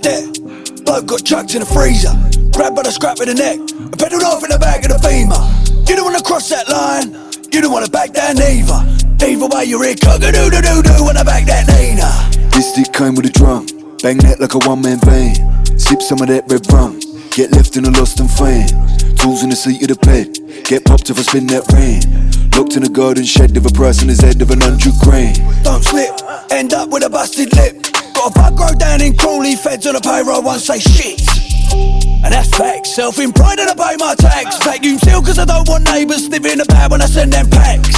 there. Bloke got chucked in the freezer, grabbed by the scrap of the neck, and pedalled off in the back of the Beamer. You don't wanna cross that line, you don't wanna back down neither. Either way you're here, cock-a-doo-doo-doo-doo when I back that Nina. This stick came with a drum, bang that like a one-man band. Sip some of that red rum, get left in a lost and found. Tools in the seat of the bed, get popped if I spin that rand. Locked in a garden shed with a price on his head of 100 grand. Don't slip, end up with a busted lip. Got a bug road down in Crawley, feds on the payroll won't say shit. And that's facts, self-employed and I pay my tax. Vacuum seal cause I don't want neighbours sniffing about when I send them packs.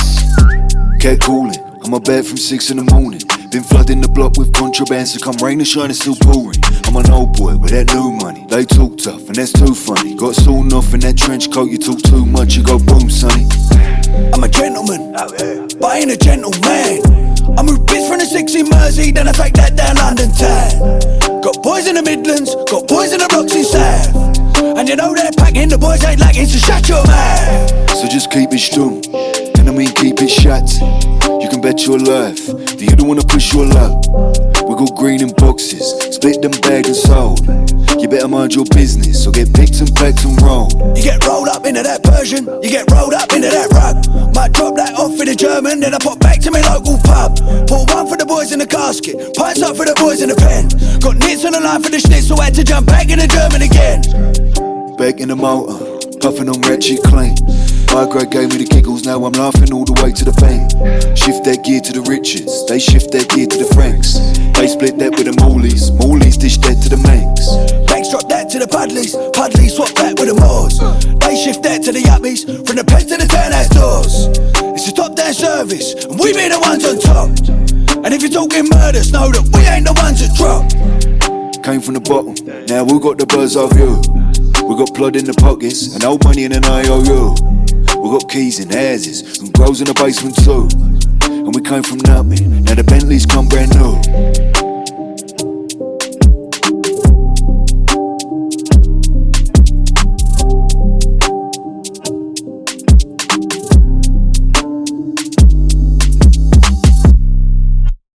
Cat calling, I'm a bed from 6 in the morning. Been flooding the block with contraband, so come rain or shine, it's still pouring. I'm an old boy with that new money. They talk tough and that's too funny. Got sawn off in that trench coat, you talk too much, you go boom, sonny. I'm a gentleman, but I ain't a gentleman. I moved bits from the 6 in Mersey, then I take that down London town. Got boys in the Midlands, got boys in the blocks in South. And you know they're packing, the boys ain't lacking, so shut your mouth. So just keep it strong, and I mean keep it shut. You can bet your life that you don't wanna push your luck. We got green in boxes, split them bagged and sold. You better mind your business, or get picked and packed and rolled. You get rolled up into that Persian, you get rolled up into that rug. Might drop that off in a German, then I pop back to my local pub. Pour one for the boys in the casket, pints up for the boys in the pen. Got nits on the line for the schnitzel, had to jump back in the German again. Back in the motor, puffing on ratchet clean. My grade gave me the giggles, now I'm laughing all the way to the bank. Shift that gear to the Richards, they shift that gear to the Franks. They split that with the Morleys, Morleys dish that to the Manx. Banks drop that to the Pudleys, Pudleys swap that with the Moors. They shift that to the Yuppies, from the pets to the townhouse doors. It's a top down service, and we be the ones on top. And if you're talking murders, know that we ain't the ones that drop. Came from the bottom, now we got the buzz of you. We got blood in the pockets, and old money in an IOU. We got keys in houses, and grows in the basement too. And we came from nothing, now the Bentleys come brand new.